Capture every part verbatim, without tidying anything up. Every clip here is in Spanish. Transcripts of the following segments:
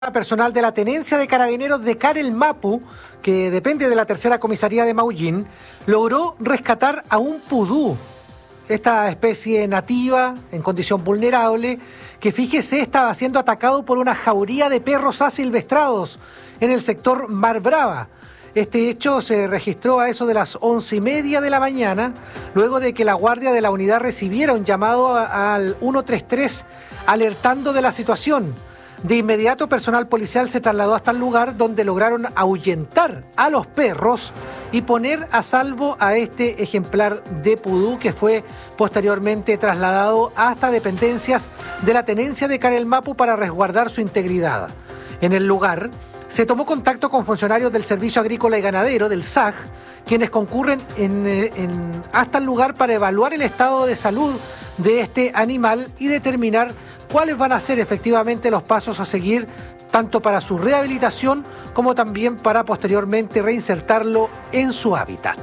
Personal de la Tenencia de Carabineros de Carel Mapu, que depende de la tercera comisaría de Maullín, logró rescatar a un pudú, esta especie nativa en condición vulnerable, que fíjese estaba siendo atacado por una jauría de perros asilvestrados en el sector Mar Brava. Este hecho se registró a eso de las once y media de la mañana, luego de que la guardia de la unidad recibiera un llamado al ciento treinta y tres alertando de la situación. De inmediato, personal policial se trasladó hasta el lugar, donde lograron ahuyentar a los perros y poner a salvo a este ejemplar de pudú, que fue posteriormente trasladado hasta dependencias de la Tenencia de Carel Mapu para resguardar su integridad. En el lugar se tomó contacto con funcionarios del Servicio Agrícola y Ganadero, del S A G, quienes concurren en, en, hasta el lugar para evaluar el estado de salud de este animal y determinar cuáles van a ser efectivamente los pasos a seguir, tanto para su rehabilitación como también para posteriormente reinsertarlo en su hábitat.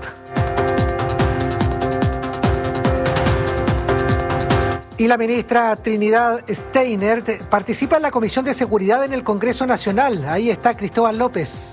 Y la ministra Trinidad Steiner participa en la Comisión de Seguridad en el Congreso Nacional. Ahí está Cristóbal López.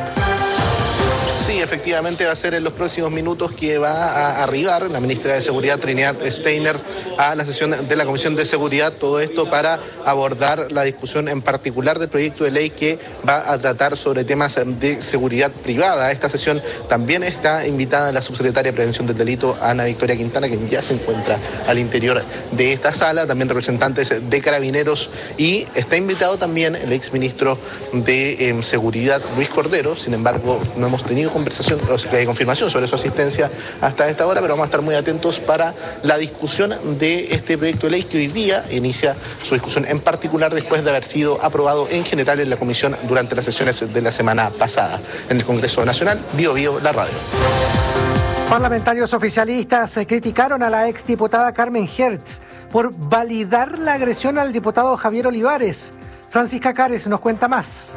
Sí, efectivamente va a ser en los próximos minutos que va a arribar la ministra de Seguridad, Trinidad Steiner, a la sesión de la Comisión de Seguridad, todo esto para abordar la discusión en particular del proyecto de ley que va a tratar sobre temas de seguridad privada. A esta sesión también está invitada la subsecretaria de Prevención del Delito, Ana Victoria Quintana, quien ya se encuentra al interior de esta sala, también representantes de Carabineros, y está invitado también el exministro de eh, Seguridad, Luis Cordero. Sin embargo, no hemos tenido conversación, o sea, confirmación sobre su asistencia hasta esta hora, pero vamos a estar muy atentos para la discusión de este proyecto de ley que hoy día inicia su discusión, en particular después de haber sido aprobado en general en la comisión durante las sesiones de la semana pasada. En el Congreso Nacional, Bio Bio, la radio. Parlamentarios oficialistas criticaron a la exdiputada Carmen Hertz por validar la agresión al diputado Javier Olivares. Francisca Cares nos cuenta más.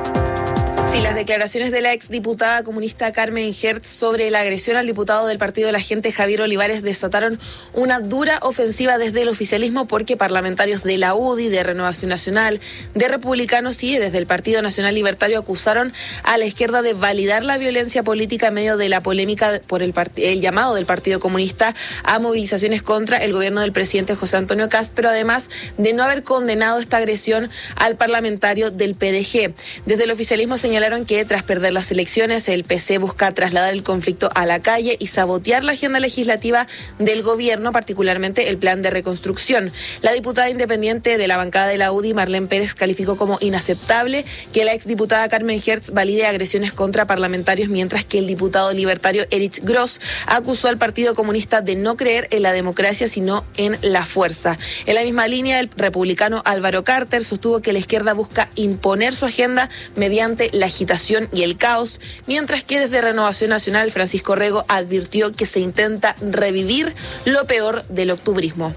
Sí, las declaraciones de la exdiputada comunista Carmen Hertz sobre la agresión al diputado del Partido de la Gente Javier Olivares desataron una dura ofensiva desde el oficialismo, porque parlamentarios de la U D I, de Renovación Nacional, de Republicanos y desde el Partido Nacional Libertario acusaron a la izquierda de validar la violencia política en medio de la polémica por el, part- el llamado del Partido Comunista a movilizaciones contra el gobierno del presidente José Antonio Kast, pero además de no haber condenado esta agresión al parlamentario del P D G. Desde el oficialismo señalaron que tras perder las elecciones, el P C busca trasladar el conflicto a la calle y sabotear la agenda legislativa del gobierno, particularmente el plan de reconstrucción. La diputada independiente de la bancada de la U D I, Marlene Pérez, calificó como inaceptable que la exdiputada Carmen Hertz valide agresiones contra parlamentarios, mientras que el diputado libertario Erich Gross acusó al Partido Comunista de no creer en la democracia, sino en la fuerza. En la misma línea, el republicano Álvaro Carter sostuvo que la izquierda busca imponer su agenda mediante la agitación y el caos, mientras que desde Renovación Nacional, Francisco Rego advirtió que se intenta revivir lo peor del octubrismo.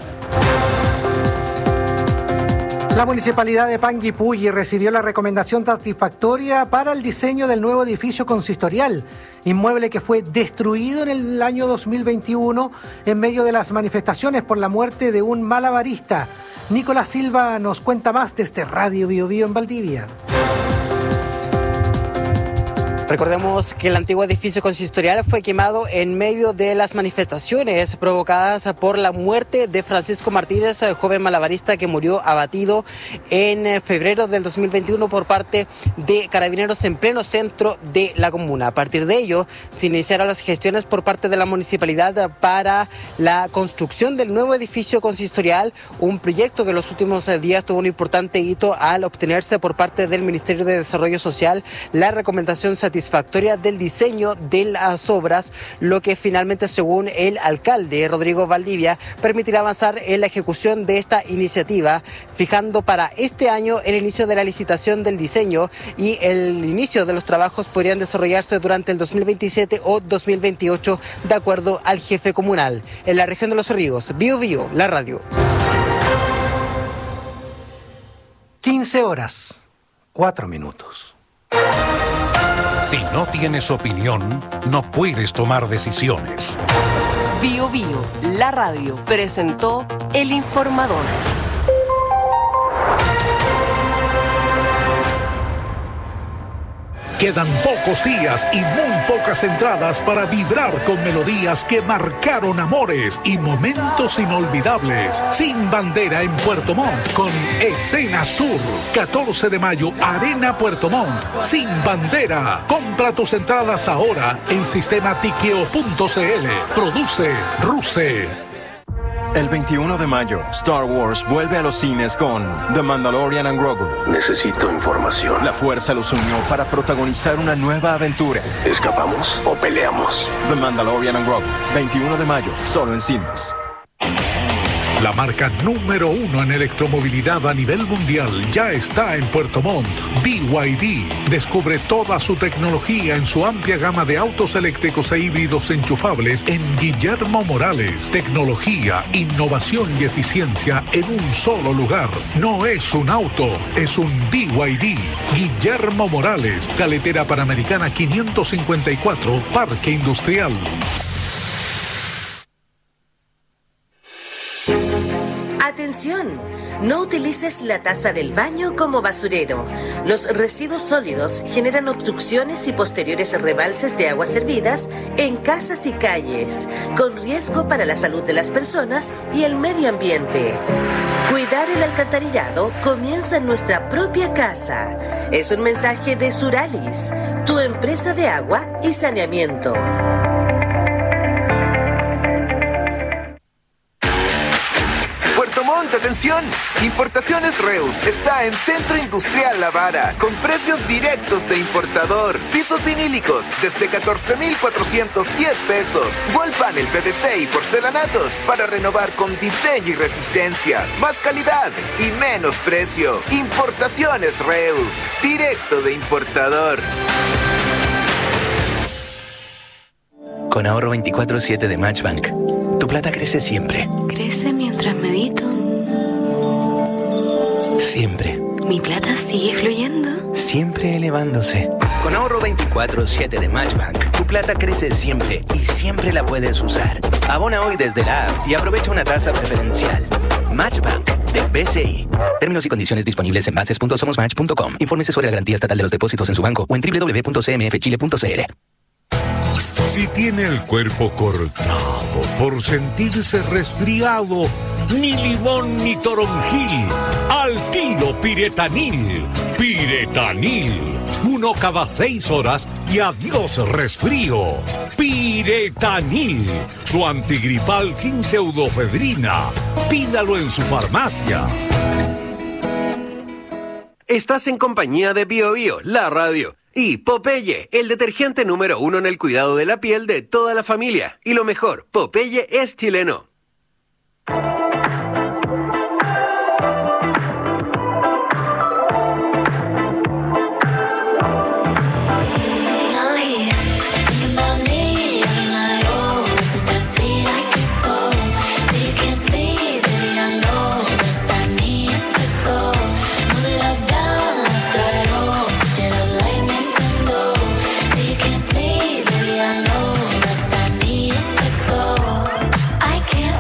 La municipalidad de Panguipulli recibió la recomendación satisfactoria para el diseño del nuevo edificio consistorial, inmueble que fue destruido en el año dos mil veintiuno en medio de las manifestaciones por la muerte de un malabarista. Nicolás Silva nos cuenta más desde Radio Bio Bio en Valdivia. Recordemos que el antiguo edificio consistorial fue quemado en medio de las manifestaciones provocadas por la muerte de Francisco Martínez, joven malabarista que murió abatido en febrero del dos mil veintiuno por parte de Carabineros en pleno centro de la comuna. A partir de ello, se iniciaron las gestiones por parte de la municipalidad para la construcción del nuevo edificio consistorial, un proyecto que en los últimos días tuvo un importante hito al obtenerse por parte del Ministerio de Desarrollo Social la recomendación satisfactoria satisfactoria del diseño de las obras, lo que finalmente, según el alcalde Rodrigo Valdivia, permitirá avanzar en la ejecución de esta iniciativa, fijando para este año el inicio de la licitación del diseño, y el inicio de los trabajos podrían desarrollarse durante el dos mil veintisiete o dos mil veintiocho, de acuerdo al jefe comunal. En la región de Los Ríos, Bio Bio, la radio. quince horas, cuatro minutos. Si no tienes opinión, no puedes tomar decisiones. Bio Bio, la radio, presentó El Informador. Quedan pocos días y muy pocas entradas para vibrar con melodías que marcaron amores y momentos inolvidables. Sin Bandera en Puerto Montt con Escenas Tour. catorce de mayo, Arena Puerto Montt. Sin Bandera. Compra tus entradas ahora en sistema tiqueo punto c l. Produce Ruse. El veintiuno de mayo, Star Wars vuelve a los cines con The Mandalorian and Grogu. Necesito información. La fuerza los unió para protagonizar una nueva aventura. ¿Escapamos o peleamos? The Mandalorian and Grogu, veintiuno de mayo, solo en cines. La marca número uno en electromovilidad a nivel mundial ya está en Puerto Montt. B Y D descubre toda su tecnología en su amplia gama de autos eléctricos e híbridos enchufables en Guillermo Morales. Tecnología, innovación y eficiencia en un solo lugar. No es un auto, es un B Y D. Guillermo Morales, Carretera Panamericana quinientos cincuenta y cuatro, Parque Industrial. Atención, no utilices la taza del baño como basurero. Los residuos sólidos generan obstrucciones y posteriores rebalses de aguas servidas en casas y calles, con riesgo para la salud de las personas y el medio ambiente. Cuidar el alcantarillado comienza en nuestra propia casa. Es un mensaje de Suralis, tu empresa de agua y saneamiento. Puerto Montt, atención, Importaciones Reus está en Centro Industrial La Vara, con precios directos de importador. Pisos vinílicos desde catorce mil cuatrocientos diez pesos. Wall panel P V C y porcelanatos para renovar con diseño y resistencia. Más calidad y menos precio. Importaciones Reus, directo de importador. Con ahorro veinticuatro siete de Matchbank, tu plata crece siempre. Crece mientras medito. Siempre. Mi plata sigue fluyendo. Siempre elevándose. Con ahorro veinticuatro siete de Matchbank, tu plata crece siempre y siempre la puedes usar. Abona hoy desde la app y aprovecha una tasa preferencial. Matchbank de B C I. Términos y condiciones disponibles en bases punto somos match punto com. Infórmese sobre la garantía estatal de los depósitos en su banco o en doble u doble u doble u punto c m f chile punto c l. Si tiene el cuerpo cortado por sentirse resfriado, ni limón ni toronjil, al tiro Piretanil. Piretanil, uno cada seis horas y adiós resfrío. Piretanil, su antigripal sin pseudofedrina. Pídalo en su farmacia. Estás en compañía de Bio Bio, la radio. Y Popeye, el detergente número uno en el cuidado de la piel de toda la familia. Y lo mejor, Popeye es chileno. I can't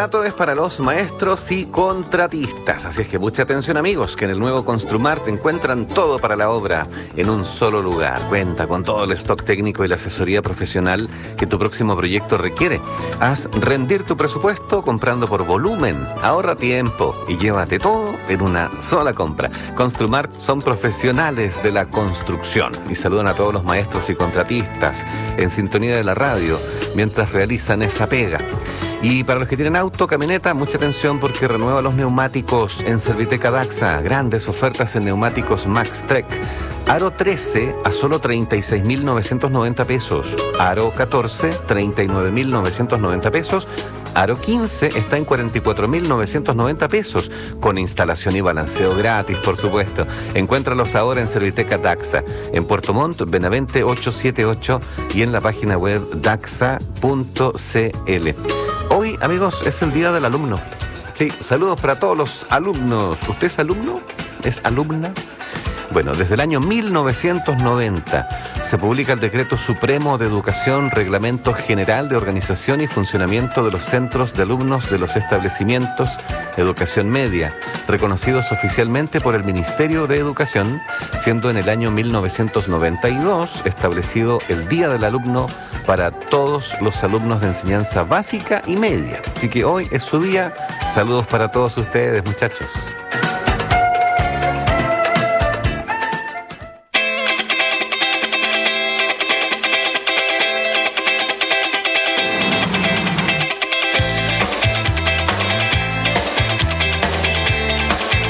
barato es para los maestros y contratistas. Así es que mucha atención, amigos, que en el nuevo Construmart encuentran todo para la obra en un solo lugar. Cuenta con todo el stock técnico y la asesoría profesional que tu próximo proyecto requiere. Haz rendir tu presupuesto comprando por volumen. Ahorra tiempo y llévate todo en una sola compra. Construmart son profesionales de la construcción y saludan a todos los maestros y contratistas en sintonía de la radio mientras realizan esa pega. Y para los que tienen auto, camioneta, mucha atención porque renueva los neumáticos en Serviteca Daxa. Grandes ofertas en neumáticos Maxtrek. Aro trece a solo treinta y seis mil novecientos noventa pesos. Aro catorce, treinta y nueve mil novecientos noventa pesos. Aro quince está en cuarenta y cuatro mil novecientos noventa pesos, con instalación y balanceo gratis, por supuesto. Encuéntralos ahora en Serviteca Daxa, en Puerto Montt, Benavente ochocientos setenta y ocho y en la página web daxa punto c l. Hoy, amigos, es el Día del Alumno. Sí, saludos para todos los alumnos. ¿Usted es alumno? ¿Es alumna? Bueno, desde el año mil novecientos noventa se publica el Decreto Supremo de Educación, Reglamento General de Organización y Funcionamiento de los Centros de Alumnos de los Establecimientos Educación Media, reconocidos oficialmente por el Ministerio de Educación, siendo en el año mil novecientos noventa y dos establecido el Día del Alumno para todos los alumnos de enseñanza básica y media. Así que hoy es su día. Saludos para todos ustedes, muchachos.